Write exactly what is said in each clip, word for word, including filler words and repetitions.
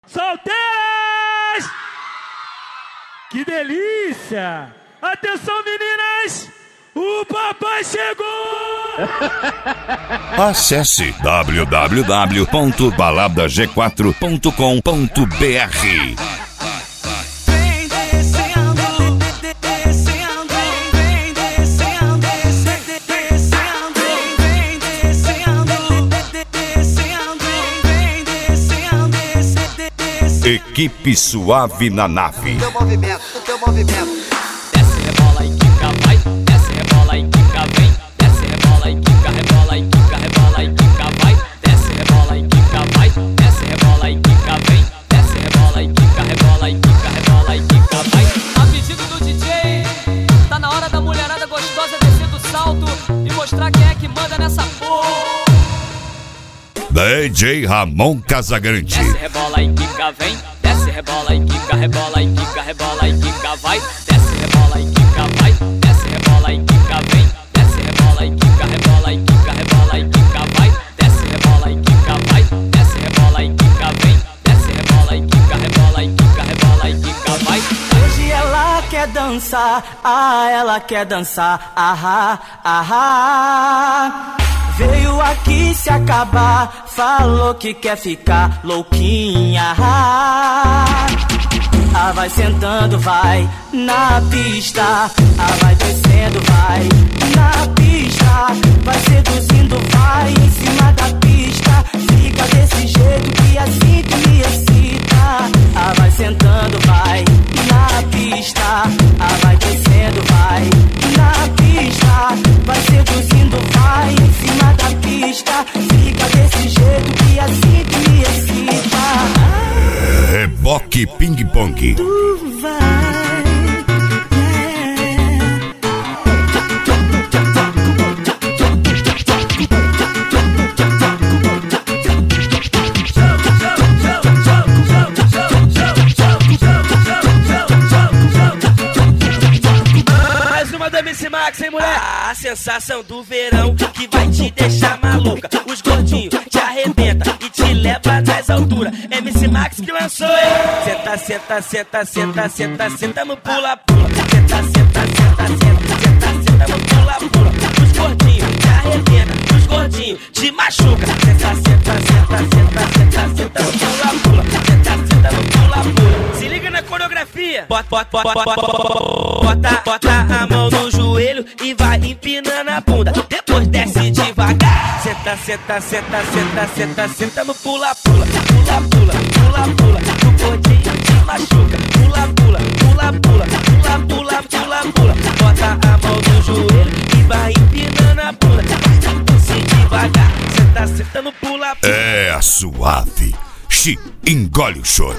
Solteiras! Que delícia! Atenção, meninas! O papai chegou! Acesse w w w ponto balada g quatro ponto com ponto b r. Equipe Suave na nave. Teu movimento, teu movimento. Desce, rebola e quica, vai. Desce, rebola e quica, vem. Desce, rebola e quica, rebola e quica, rebola e quica, vai. Desce, rebola e quica, vai. Desce, rebola e quica, vem. Desce, rebola e quica, rebola e quica, rebola e quica, vai. A pedido do D J, tá na hora da mulherada gostosa descer do salto e mostrar quem é que manda nessa porra. D J Ramon Casagrande. Desce, rebola e quica, vem. Desce, rebola e quica, rebola e quica, rebola e quica, vai. Desce, rebola e quica, vai. Desce, rebola e quica, vem. Desce, rebola e quica, rebola e quica, rebola e quica, vai. Desce, rebola e quica, vai. Desce, rebola e quica, vem. Desce, rebola e quica, rebola e quica, rebola e quica, vai. Hoje ela quer dançar, ah, ela quer dançar, ah, ah, ah. Veio aqui se acabar, falou que quer ficar louquinha. Ah, vai sentando, vai na pista. Ah, vai descendo, vai na pista. Vai seduzindo, vai em cima da pista. Fica desse jeito que assim tu me excita. Ah, vai sentando, vai na pista. Ah, vai descendo, vai na pista. Vai seduzindo, vai em cima da pista. Fica desse jeito que assim tu me excita. Reboque Ping Pong. Tu vai, Mais uma da M C Max, hein, mulher? A sensação do verão que vai te deixar maluca. Os gordinhos te arrebenta e te leva nas alturas. M C Max que lançou, hein? Senta, senta, senta, senta, senta, senta no pula-pula. Senta, senta, senta, senta, senta, senta no pula-pula. Os gordinhos te arrebenta, os gordinhos te machuca. Senta, senta, senta, senta, senta, senta no pula-pula. Senta, senta no pula-pula. Se liga na coreografia. Bota, bota, bota, bota, bota, bota a mão no joelho e vai empinando a bunda. Depois desce devagar. Senta, senta, senta, senta, senta, senta no pula-pula. Pula-pula, pula-pula. O gordinho te machuca. Pula-pula, pula-pula. Pula-pula, pula-pula. Bota a mão no joelho e vai empinando a bunda. Desce devagar. Senta, senta no pula-pula. É a Suave. Xi, engole o choro.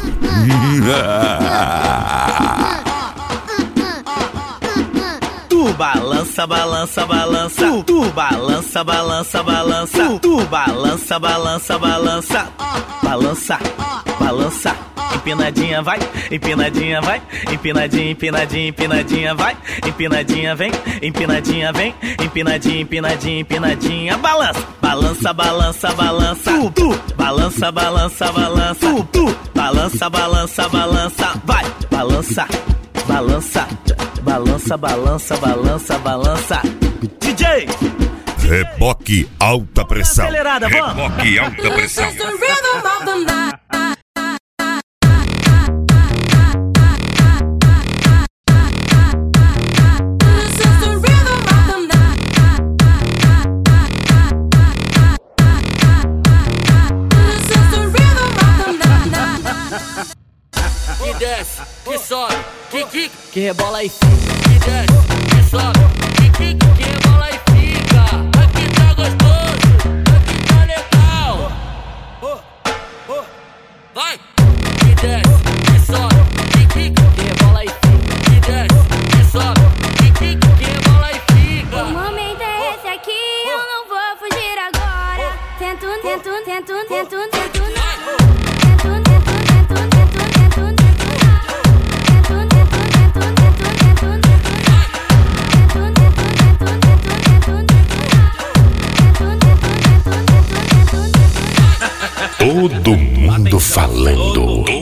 tu balança, balança, balança. Tu, tu balança, balança, balança. Tu, tu balança, balança, balança. Balança, balança. Empinadinha vai, empinadinha vai. Empinadinha, empinadinha, empinadinha vai. Empinadinha vem, empinadinha vem. Empinadinha, empinadinha, empinadinha. Balança, balança, balança, balança. Tu, tu balança, balança, balança. Tu, tu balança, balança, balança. Vai, balança, balança. Balança, balança, balança, balança. D J! Reboque alta pressão. Acelerada, vamos. Reboque alta pressão. Que desce, que sobe, que quica, Que rebola e fica. que desce, que sobe, que quica, que rebola e fica. Aqui tá gostoso, aqui tá legal. Vai! Que desce, que sobe, que quica, Que rebola e fica. que desce, que sobe, que quica, que rebola e fica. O momento é esse aqui, eu não vou fugir agora. Tento, tento, tento, tento, tento, tento, tento, tento, tento, tento, Todo mundo falando.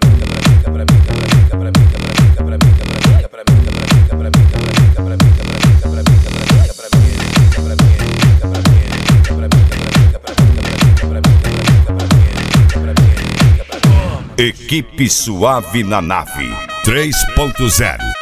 Equipe Suave na Nave três ponto zero.